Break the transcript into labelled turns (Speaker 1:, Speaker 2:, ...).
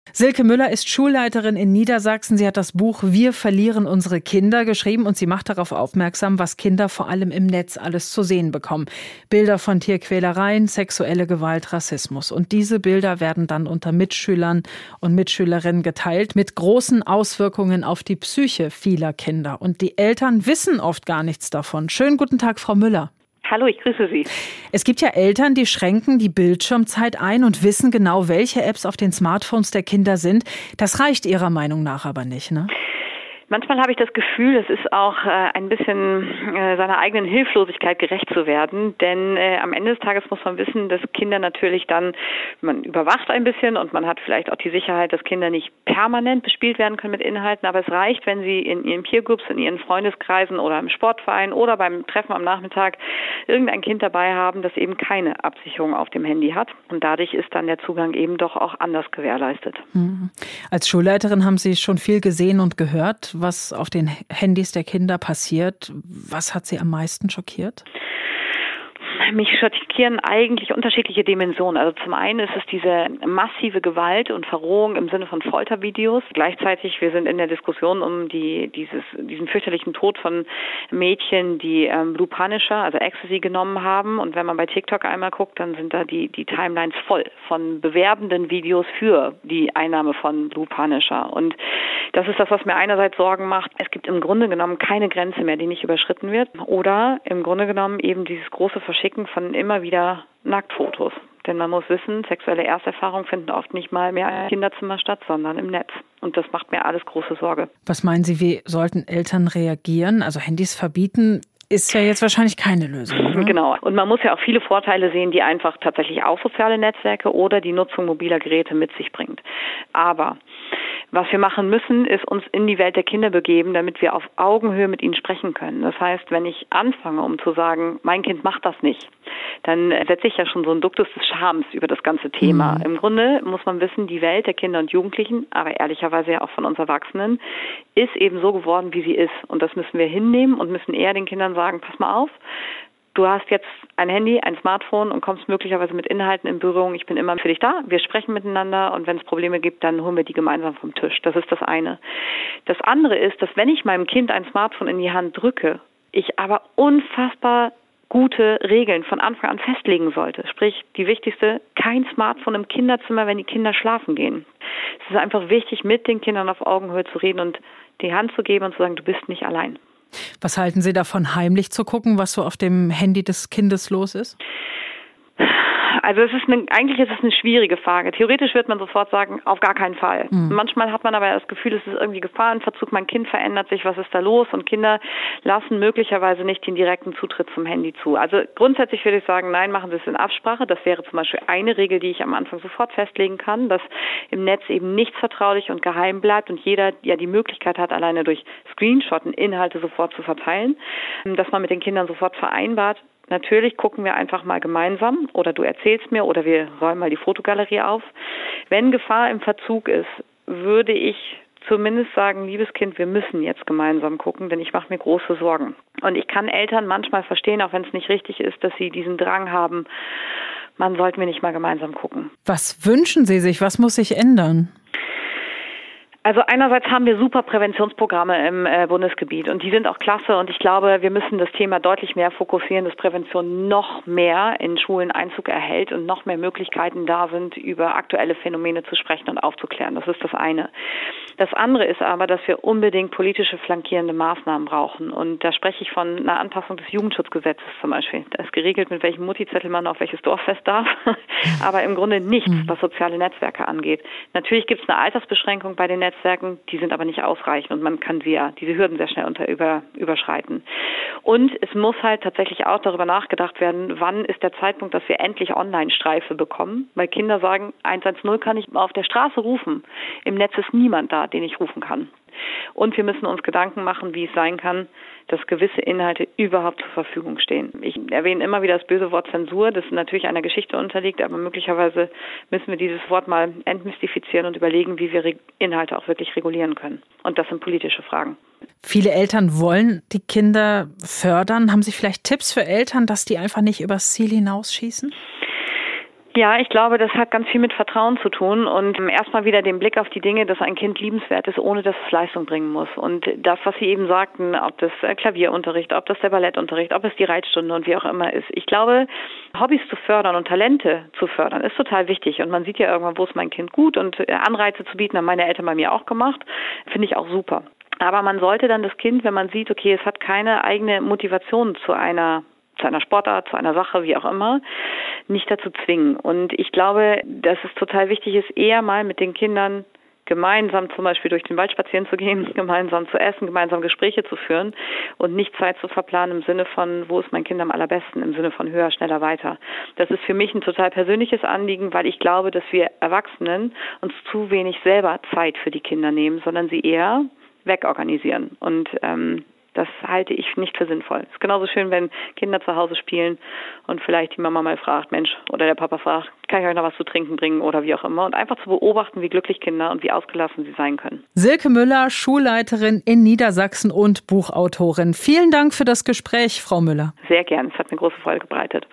Speaker 1: Silke Müller ist Schulleiterin in Niedersachsen. Sie hat das Buch Wir verlieren unsere Kinder geschrieben und sie macht darauf aufmerksam, was Kinder vor allem im Netz alles zu sehen bekommen. Bilder von Tierquälereien, sexuelle Gewalt, Rassismus. Und diese Bilder werden dann unter Mitschülern und Mitschülerinnen geteilt mit großen Auswirkungen auf die Psyche vieler Kinder. Und die Eltern wissen oft gar nichts davon. Schönen guten Tag, Frau Müller.
Speaker 2: Hallo, ich grüße Sie.
Speaker 1: Es gibt ja Eltern, die schränken die Bildschirmzeit ein und wissen genau, welche Apps auf den Smartphones der Kinder sind. Das reicht Ihrer Meinung nach aber nicht, ne?
Speaker 2: Manchmal habe ich das Gefühl, es ist auch ein bisschen seiner eigenen Hilflosigkeit gerecht zu werden, denn am Ende des Tages muss man wissen, dass Kinder natürlich dann, man überwacht ein bisschen und man hat vielleicht auch die Sicherheit, dass Kinder nicht permanent bespielt werden können mit Inhalten, aber es reicht, wenn sie in ihren Peergroups, in ihren Freundeskreisen oder im Sportverein oder beim Treffen am Nachmittag irgendein Kind dabei haben, das eben keine Absicherung auf dem Handy hat und dadurch ist dann der Zugang eben doch auch anders gewährleistet.
Speaker 1: Als Schulleiterin haben Sie schon viel gesehen und gehört, was auf den Handys der Kinder passiert. Was hat Sie am meisten schockiert?
Speaker 2: Mich schockieren eigentlich unterschiedliche Dimensionen. Also zum einen ist es diese massive Gewalt und Verrohung im Sinne von Foltervideos. Gleichzeitig, wir sind in der Diskussion um diesen fürchterlichen Tod von Mädchen, die Blue Punisher, also Ecstasy genommen haben. Und wenn man bei TikTok einmal guckt, dann sind da die Timelines voll von bewerbenden Videos für die Einnahme von Blue Punisher. Und das ist das, was mir einerseits Sorgen macht. Es gibt im Grunde genommen keine Grenze mehr, die nicht überschritten wird. Oder im Grunde genommen eben dieses große Verschicken von immer wieder Nacktfotos. Denn man muss wissen, sexuelle Ersterfahrungen finden oft nicht mal mehr im Kinderzimmer statt, sondern im Netz. Und das macht mir alles große Sorge.
Speaker 1: Was meinen Sie, wie sollten Eltern reagieren? Also Handys verbieten ist ja jetzt wahrscheinlich keine Lösung, oder?
Speaker 2: Genau. Und man muss ja auch viele Vorteile sehen, die einfach tatsächlich auch soziale Netzwerke oder die Nutzung mobiler Geräte mit sich bringt. Aber was wir machen müssen, ist uns in die Welt der Kinder begeben, damit wir auf Augenhöhe mit ihnen sprechen können. Das heißt, wenn ich anfange, um zu sagen, mein Kind macht das nicht, dann setze ich ja schon so einen Duktus des Schams über das ganze Thema. Im Grunde muss man wissen, die Welt der Kinder und Jugendlichen, aber ehrlicherweise ja auch von uns Erwachsenen, ist eben so geworden, wie sie ist. Und das müssen wir hinnehmen und müssen eher den Kindern sagen, pass mal auf, du hast jetzt ein Handy, ein Smartphone und kommst möglicherweise mit Inhalten in Berührung. Ich bin immer für dich da. Wir sprechen miteinander und wenn es Probleme gibt, dann holen wir die gemeinsam vom Tisch. Das ist das eine. Das andere ist, dass wenn ich meinem Kind ein Smartphone in die Hand drücke, ich aber unfassbar gute Regeln von Anfang an festlegen sollte. Sprich, die wichtigste, kein Smartphone im Kinderzimmer, wenn die Kinder schlafen gehen. Es ist einfach wichtig, mit den Kindern auf Augenhöhe zu reden und die Hand zu geben und zu sagen, du bist nicht allein.
Speaker 1: Was halten Sie davon, heimlich zu gucken, was so auf dem Handy des Kindes los ist?
Speaker 2: Also eigentlich ist es eine schwierige Frage. Theoretisch wird man sofort sagen, auf gar keinen Fall. Manchmal hat man aber das Gefühl, es ist irgendwie Gefahrenverzug, mein Kind verändert sich, was ist da los? Und Kinder lassen möglicherweise nicht den direkten Zutritt zum Handy zu. Also grundsätzlich würde ich sagen, nein, machen Sie es in Absprache. Das wäre zum Beispiel eine Regel, die ich am Anfang sofort festlegen kann, dass im Netz eben nichts vertraulich und geheim bleibt und jeder ja die Möglichkeit hat, alleine durch Screenshotten Inhalte sofort zu verteilen, dass man mit den Kindern sofort vereinbart, natürlich gucken wir einfach mal gemeinsam oder du erzählst mir oder wir räumen mal die Fotogalerie auf. Wenn Gefahr im Verzug ist, würde ich zumindest sagen, liebes Kind, wir müssen jetzt gemeinsam gucken, denn ich mache mir große Sorgen. Und ich kann Eltern manchmal verstehen, auch wenn es nicht richtig ist, dass sie diesen Drang haben, man sollten wir nicht mal gemeinsam gucken.
Speaker 1: Was wünschen Sie sich? Was muss sich ändern?
Speaker 2: Also einerseits haben wir super Präventionsprogramme im Bundesgebiet und die sind auch klasse und ich glaube, wir müssen das Thema deutlich mehr fokussieren, dass Prävention noch mehr in Schulen Einzug erhält und noch mehr Möglichkeiten da sind, über aktuelle Phänomene zu sprechen und aufzuklären. Das ist das eine. Das andere ist aber, dass wir unbedingt politische flankierende Maßnahmen brauchen und da spreche ich von einer Anpassung des Jugendschutzgesetzes zum Beispiel. Da ist geregelt, mit welchem Mutti-Zettel man auf welches Dorffest darf, aber im Grunde nichts, was soziale Netzwerke angeht. Natürlich gibt es eine Altersbeschränkung bei den Netzwerken, die sind aber nicht ausreichend und man kann diese Hürden sehr schnell überschreiten. Und es muss halt tatsächlich auch darüber nachgedacht werden, wann ist der Zeitpunkt, dass wir endlich Online-Streife bekommen, weil Kinder sagen, 110 kann ich auf der Straße rufen. Im Netz ist niemand da, den ich rufen kann. Und wir müssen uns Gedanken machen, wie es sein kann, dass gewisse Inhalte überhaupt zur Verfügung stehen. Ich erwähne immer wieder das böse Wort Zensur, das natürlich einer Geschichte unterliegt, aber möglicherweise müssen wir dieses Wort mal entmystifizieren und überlegen, wie wir Inhalte auch wirklich regulieren können. Und das sind politische Fragen.
Speaker 1: Viele Eltern wollen die Kinder fördern. Haben Sie vielleicht Tipps für Eltern, dass die einfach nicht übers Ziel hinausschießen?
Speaker 2: Ja, ich glaube, das hat ganz viel mit Vertrauen zu tun und erstmal wieder den Blick auf die Dinge, dass ein Kind liebenswert ist, ohne dass es Leistung bringen muss. Und das, was Sie eben sagten, ob das Klavierunterricht, ob das der Ballettunterricht, ob es die Reitstunde und wie auch immer ist. Ich glaube, Hobbys zu fördern und Talente zu fördern, ist total wichtig. Und man sieht ja irgendwann, wo ist mein Kind gut, und Anreize zu bieten, haben meine Eltern bei mir auch gemacht, finde ich auch super. Aber man sollte dann das Kind, wenn man sieht, okay, es hat keine eigene Motivation zu einer Sportart, zu einer Sache, wie auch immer, nicht dazu zwingen. Und ich glaube, dass es total wichtig ist, eher mal mit den Kindern gemeinsam zum Beispiel durch den Wald spazieren zu gehen, gemeinsam zu essen, gemeinsam Gespräche zu führen und nicht Zeit zu verplanen im Sinne von, wo ist mein Kind am allerbesten, im Sinne von höher, schneller, weiter. Das ist für mich ein total persönliches Anliegen, weil ich glaube, dass wir Erwachsenen uns zu wenig selber Zeit für die Kinder nehmen, sondern sie eher wegorganisieren. Und das halte ich nicht für sinnvoll. Es ist genauso schön, wenn Kinder zu Hause spielen und vielleicht die Mama mal fragt, Mensch, oder der Papa fragt, kann ich euch noch was zu trinken bringen oder wie auch immer. Und einfach zu beobachten, wie glücklich Kinder und wie ausgelassen sie sein können.
Speaker 1: Silke Müller, Schulleiterin in Niedersachsen und Buchautorin. Vielen Dank für das Gespräch, Frau Müller.
Speaker 2: Sehr gern. Es hat mir große Freude bereitet.